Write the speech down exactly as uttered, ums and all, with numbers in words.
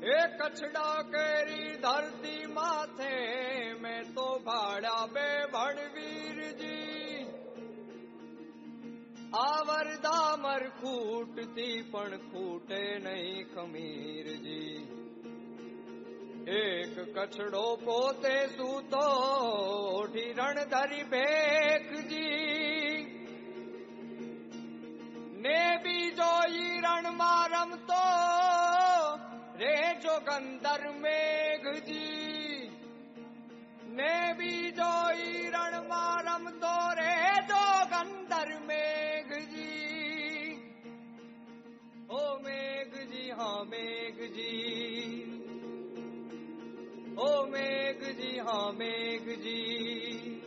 ए कछड़ा केरी धरती माथे में तो भाड़ा बे भड़वीर जी आवर दामर खूटती पण खूटे नहीं खमीर जी एक कछड़ो पोते सूतो ढीरण धरी भेख जी ने भी जोई रण मारम तो रे जोगंदर मेघ जी ने भी जोई रण मारम तो रे जोगंदर मेघ जी ओ मेघ जी हाँ मेघ जी ओ मेघ जी हाँ मेघ जी